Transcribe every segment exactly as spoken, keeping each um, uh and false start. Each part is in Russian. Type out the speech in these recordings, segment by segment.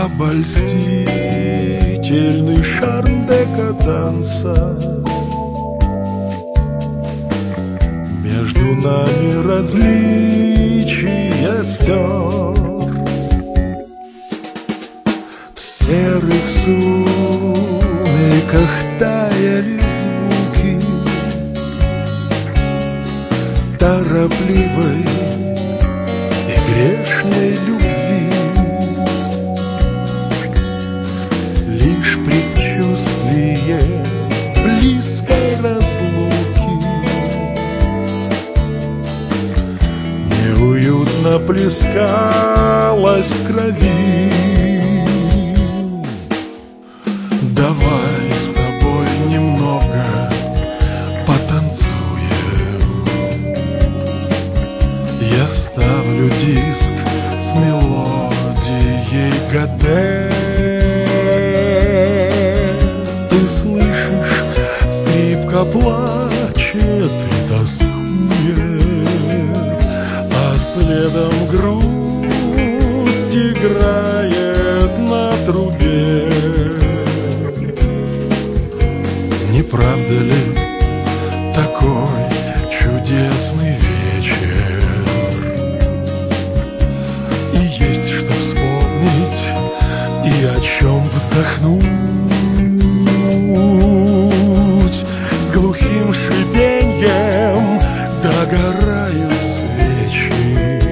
обольстительный шарм декаданса. Между нами различия стер. В серых сумерках таяли звуки торопливой и грешной любви. Лишь предчувствие близкой разлуки неуютно плескалось в крови. Давай с тобой немного потанцуем. Я ставлю диск с мелодией Гаде. Ты слышишь, скрипка плачет и тоскует, а следом грусть играет на трубе. Не правда ли такой чудесный вечер? И есть что вспомнить, и о чем вздохнуть. С глухим шипеньем догорают свечи.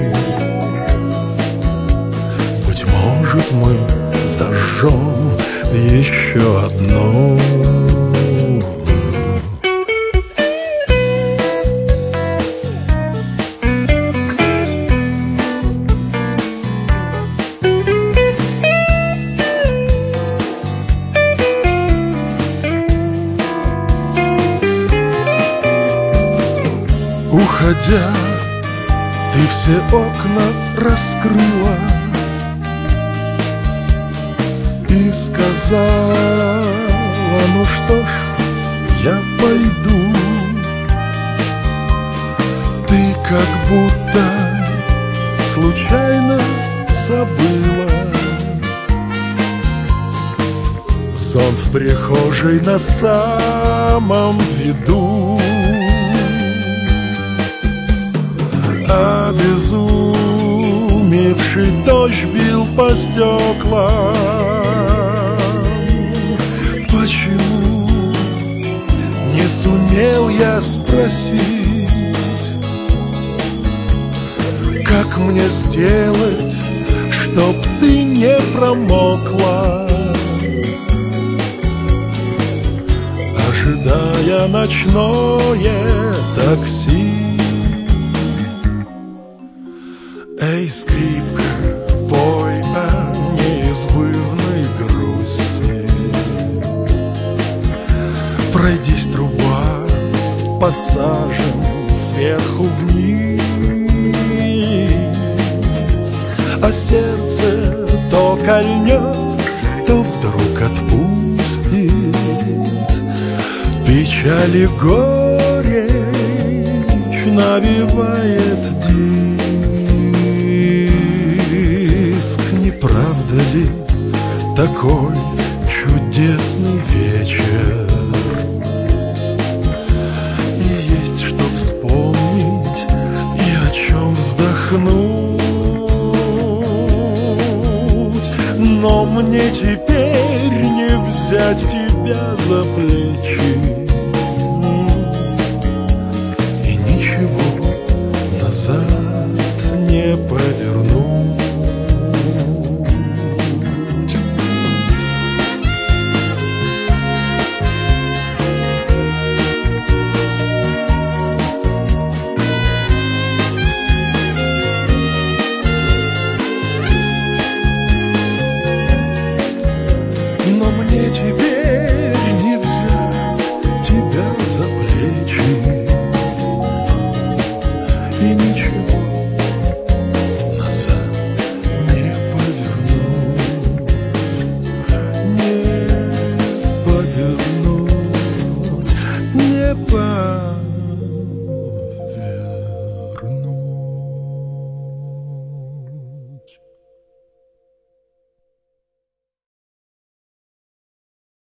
Быть может, мы зажжем еще одну. Уходя, ты все окна раскрыла и сказала: ну что ж, я пойду. Ты как будто случайно забыла сон в прихожей на самом виду. Обезумевший дождь бил по стеклам. Почему не сумел я спросить, как мне сделать, чтоб ты не промокла, ожидая ночное такси? Эй, скрипка, пой о неизбывной грусти. Пройдись, труба, пассажем сверху вниз, а сердце то кольнет, то вдруг отпустит. Печаль и горечь навевает диск. Не правда ли такой чудесный вечер? И есть что вспомнить, и о чем вздохнуть. Но мне теперь не взять тебя за плечи, и ничего назад не повернуть.